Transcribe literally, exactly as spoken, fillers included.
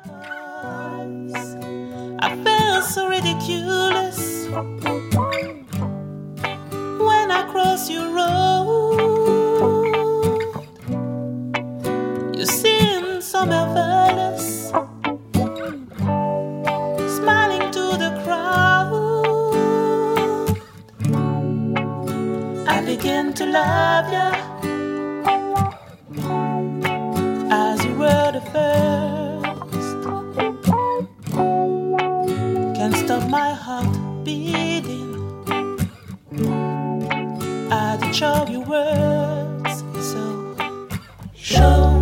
I felt so ridiculous when I crossed your road. You seemed so marvelous, smiling to the crowd. I began to love you as you were the first. Can't stop my heart beating at each of your words. So show